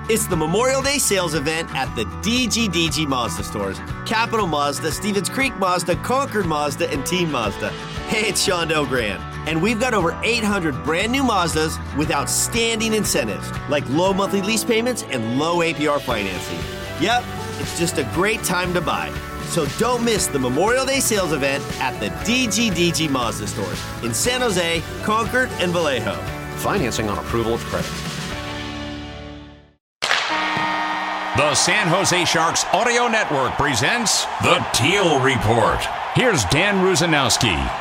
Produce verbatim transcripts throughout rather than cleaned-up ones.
It's the Memorial Day sales event at the D G D G Mazda stores. Capital Mazda, Stevens Creek Mazda, Concord Mazda, and Team Mazda. Hey, it's Sean Delgrand. And we've got over eight hundred brand new Mazdas with outstanding incentives, like low monthly lease payments and low A P R financing. Yep, it's just a great time to buy. So don't miss the Memorial Day sales event at the D G D G Mazda stores in San Jose, Concord, and Vallejo. Financing on approval of credit. The San Jose Sharks Audio Network presents The Teal Report. Here's Dan Rusanowski.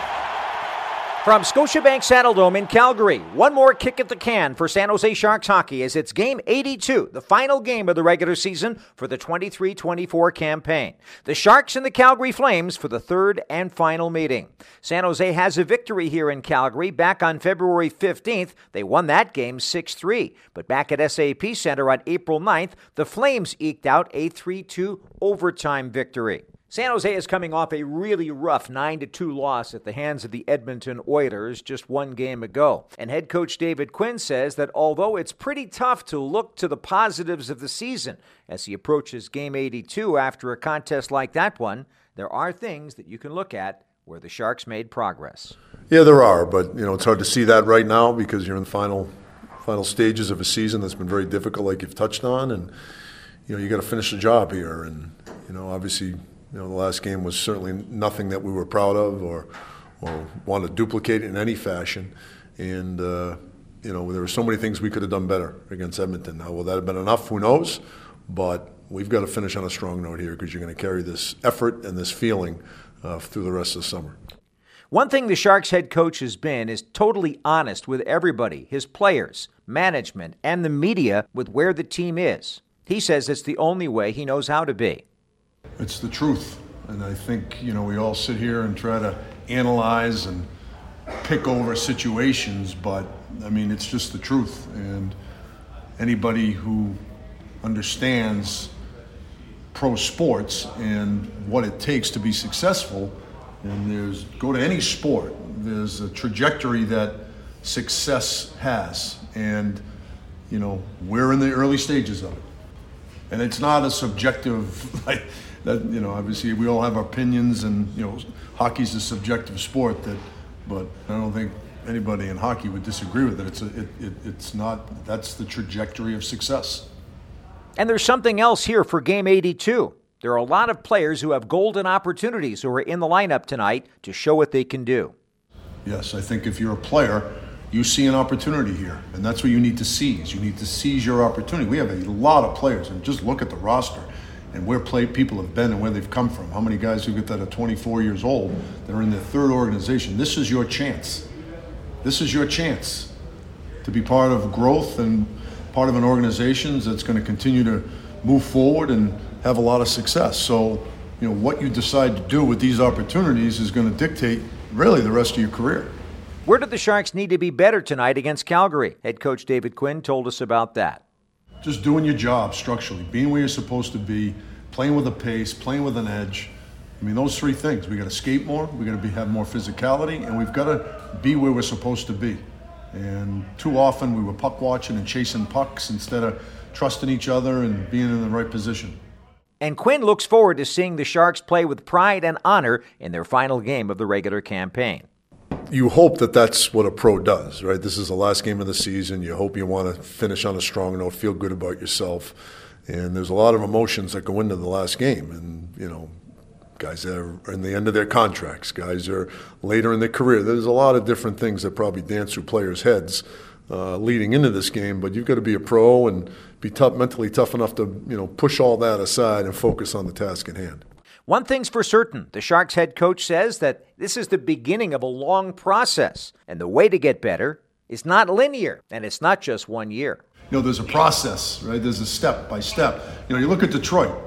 From Scotiabank Saddledome in Calgary, one more kick at the can for San Jose Sharks hockey as it's Game eighty-two, the final game of the regular season for the twenty-three twenty-four campaign. The Sharks and the Calgary Flames for the third and final meeting. San Jose has a victory here in Calgary. Back on February fifteenth, they won that game six three. But back at S A P Center on April ninth, the Flames eked out a three two overtime victory. San Jose is coming off a really rough nine to two loss at the hands of the Edmonton Oilers just one game ago. And head coach David Quinn says that although it's pretty tough to look to the positives of the season as he approaches Game eighty-two after a contest like that one, there are things that you can look at where the Sharks made progress. Yeah, there are, but you know it's hard to see that right now because you're in the final final stages of a season that's been very difficult, like you've touched on, and you know you got to finish the job here, and you know obviously. You know, the last game was certainly nothing that we were proud of or or want to duplicate in any fashion. And, uh, you know, there were so many things we could have done better against Edmonton. Now, will that have been enough? Who knows? But we've got to finish on a strong note here because you're going to carry this effort and this feeling uh, through the rest of the summer. One thing the Sharks head coach has been is totally honest with everybody, his players, management, and the media with where the team is. He says it's the only way he knows how to be. It's the truth, and I think, you know, we all sit here and try to analyze and pick over situations, but, I mean, it's just the truth, and anybody who understands pro sports and what it takes to be successful, and there's, go to any sport, there's a trajectory that success has, and, you know, we're in the early stages of it. And it's not a subjective, like, that, you know, obviously we all have our opinions, and you know, hockey's a subjective sport. That, but I don't think anybody in hockey would disagree with it. It's a, it, it, it's not. That's the trajectory of success. And there's something else here for Game eighty-two. There are a lot of players who have golden opportunities who are in the lineup tonight to show what they can do. Yes, I think if you're a player, you see an opportunity here, and that's what you need to seize. You need to seize your opportunity. We have a lot of players, and just look at the roster and where play people have been and where they've come from. How many guys who get that at twenty-four years old that are in their third organization? This is your chance. This is your chance to be part of growth and part of an organization that's going to continue to move forward and have a lot of success. So, you know, what you decide to do with these opportunities is going to dictate really the rest of your career. Where did the Sharks need to be better tonight against Calgary? Head coach David Quinn told us about that. Just doing your job structurally, being where you're supposed to be, playing with a pace, playing with an edge. I mean, those three things. We got to skate more, we got to be, have more physicality, and we've got to be where we're supposed to be. And too often we were puck watching and chasing pucks instead of trusting each other and being in the right position. And Quinn looks forward to seeing the Sharks play with pride and honor in their final game of the regular campaign. You hope that that's what a pro does, right? This is the last game of the season. You hope you want to finish on a strong note, feel good about yourself. And there's a lot of emotions that go into the last game. And, you know, guys that are in the end of their contracts, guys are later in their career. There's a lot of different things that probably dance through players' heads uh, leading into this game. But you've got to be a pro and be tough, mentally tough enough to, you know, push all that aside and focus on the task at hand. One thing's for certain, the Sharks head coach says that this is the beginning of a long process, and the way to get better is not linear, and it's not just one year. You know, there's a process, right? There's a step by step. You know, you look at Detroit.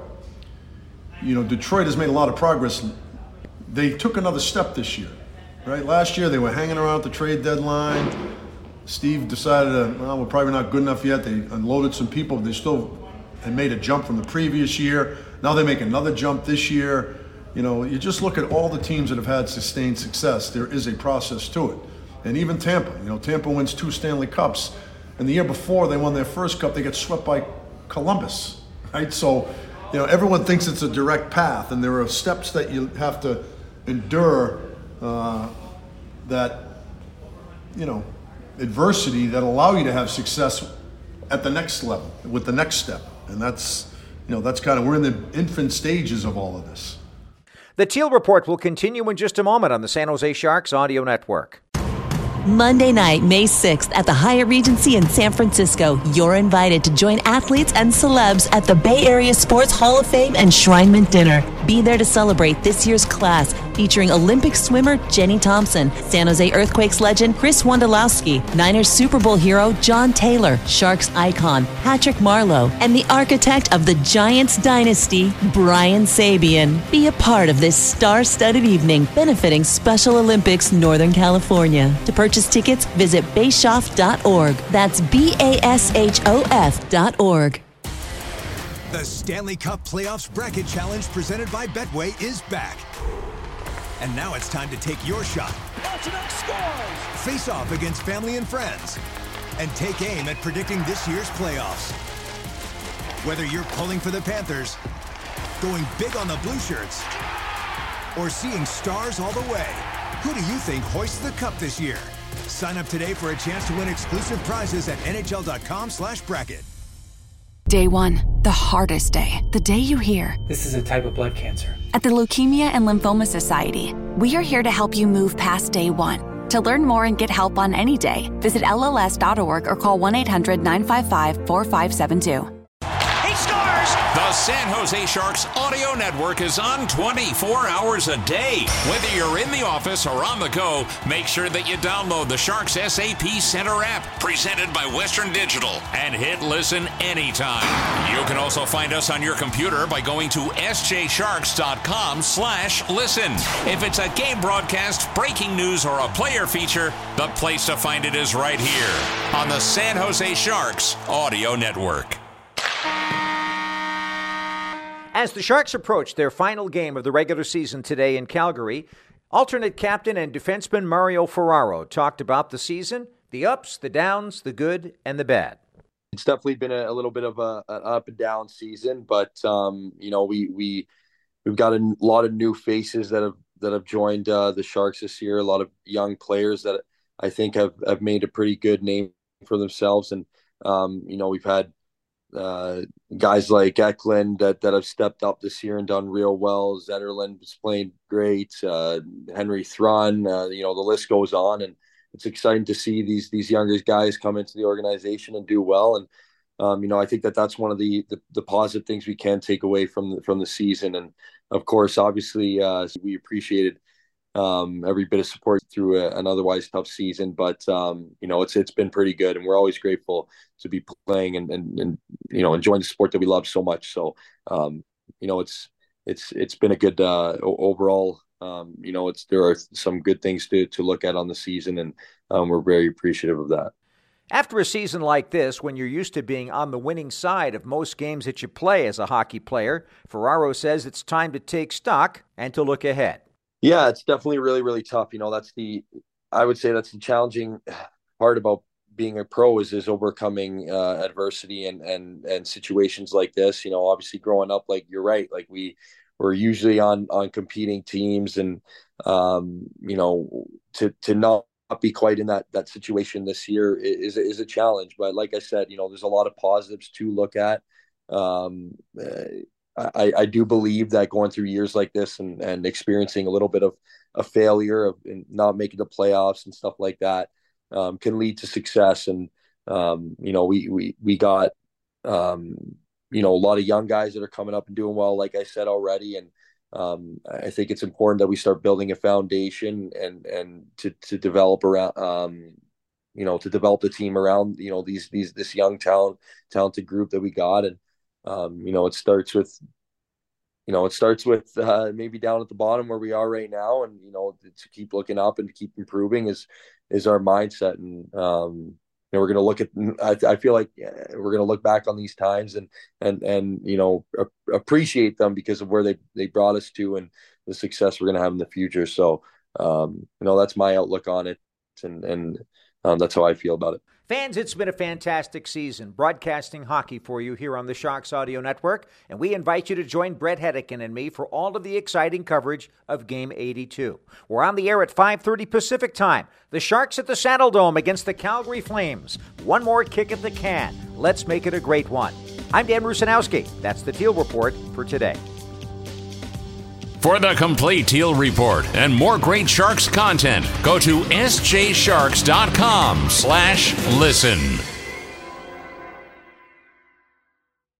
You know, Detroit has made a lot of progress. They took another step this year, right? Last year they were hanging around at the trade deadline. Steve decided, uh, well, we're probably not good enough yet. They unloaded some people. They still had made a jump from the previous year. Now they make another jump this year. You know, you just look at all the teams that have had sustained success. There is a process to it. And even Tampa, you know, Tampa wins two Stanley Cups. And the year before they won their first cup, they get swept by Columbus, right? So, you know, everyone thinks it's a direct path, and there are steps that you have to endure uh, that, you know, adversity that allow you to have success at the next level with the next step. And that's, you know, that's kind of, we're in the infant stages of all of this. The Teal Report will continue in just a moment on the San Jose Sharks Audio Network. Monday night, May sixth at the Hyatt Regency in San Francisco. You're invited to join athletes and celebs at the Bay Area Sports Hall of Fame Enshrinement Dinner. Be there to celebrate this year's class, featuring Olympic swimmer Jenny Thompson, San Jose Earthquakes legend Chris Wondolowski, Niners Super Bowl hero John Taylor, Sharks icon Patrick Marleau, and the architect of the Giants dynasty, Brian Sabian. Be a part of this star-studded evening benefiting Special Olympics Northern California. To purchase tickets, visit bashoff dot org. That's B A S H O F dot org. The Stanley Cup Playoffs Bracket Challenge presented by Betway is back. And now it's time to take your shot. Ultimate scores! Face off against family and friends. And take aim at predicting this year's playoffs. Whether you're pulling for the Panthers, going big on the Blue Shirts, or seeing stars all the way, who do you think hoists the cup this year? Sign up today for a chance to win exclusive prizes at N H L dot com slash bracket. Day one, the hardest day. The day you hear, this is a type of blood cancer. At the Leukemia and Lymphoma Society, we are here to help you move past day one. To learn more and get help on any day, visit L L S dot org or call one eight hundred nine five five four five seven two. He scores! The San Jose Sharks Audio Network is on twenty-four hours a day. Whether you're in the office or on the go, make sure that you download the Sharks S A P Center app, presented by Western Digital, and hit listen anytime. You can also find us on your computer by going to S J sharks dot com slash listen. If it's a game broadcast, breaking news, or a player feature, the place to find it is right here on the San Jose Sharks Audio Network. As the Sharks approach their final game of the regular season today in Calgary, alternate captain and defenseman Mario Ferraro talked about the season, the ups, the downs, the good, and the bad. It's definitely been a, a little bit of a, an up and down season, but um, you know, we we we've got a lot of new faces that have that have joined uh, the Sharks this year. A lot of young players that I think have have made a pretty good name for themselves, and um, you know, we've had uh, guys like Eklund that that have stepped up this year and done real well. Zetterlund was playing great. Uh, Henry Thrun, uh, you know, the list goes on, and it's exciting to see these these younger guys come into the organization and do well. And um, you know, I think that that's one of the, the the positive things we can take away from the, from the season. And of course, obviously, uh, we appreciated um, every bit of support through a, an otherwise tough season. But um, you know, it's it's been pretty good, and we're always grateful to be playing and and, and you know, enjoying the sport that we love so much. So um, you know, it's it's it's been a good uh, overall. Um, you know, it's there are some good things to to look at on the season, and um, we're very appreciative of that. After a season like this, when you're used to being on the winning side of most games that you play as a hockey player, Ferraro says it's time to take stock and to look ahead. Yeah, it's definitely really, really tough. You know, that's the, I would say that's the challenging part about being a pro is, is overcoming uh, adversity and, and, and situations like this. You know, obviously growing up, like you're right, like we, we're usually on, on competing teams, and, um, you know, to, to not be quite in that, that situation this year is, is a challenge. But like I said, you know, there's a lot of positives to look at. Um, I, I do believe that going through years like this and, and experiencing a little bit of a failure of not making the playoffs and stuff like that um, can lead to success. And, um, you know, we, we, we got, um, you know, a lot of young guys that are coming up and doing well, like I said already. And um, I think it's important that we start building a foundation and, and to, to develop around, um, you know, to develop the team around, you know, these, these, this young talent, talented group that we got. And, um, you know, it starts with, you know, it starts with uh, maybe down at the bottom where we are right now. And, you know, to keep looking up and to keep improving is, is our mindset. And, um, you know, we're going to look at, I, I feel like we're going to look back on these times and, and, and, you know, a- appreciate them because of where they, they brought us to and the success we're going to have in the future. So, um, you know, that's my outlook on it. And, and um, that's how I feel about it. Fans, it's been a fantastic season broadcasting hockey for you here on the Sharks Audio Network, and we invite you to join Brett Hedican and me for all of the exciting coverage of Game eighty-two. We're on the air at five thirty Pacific Time. The Sharks at the Saddle Dome against the Calgary Flames. One more kick at the can. Let's make it a great one. I'm Dan Rusanowski. That's the Teal Report for today. For the complete Teal Report and more great Sharks content, go to s j sharks dot com slash listen.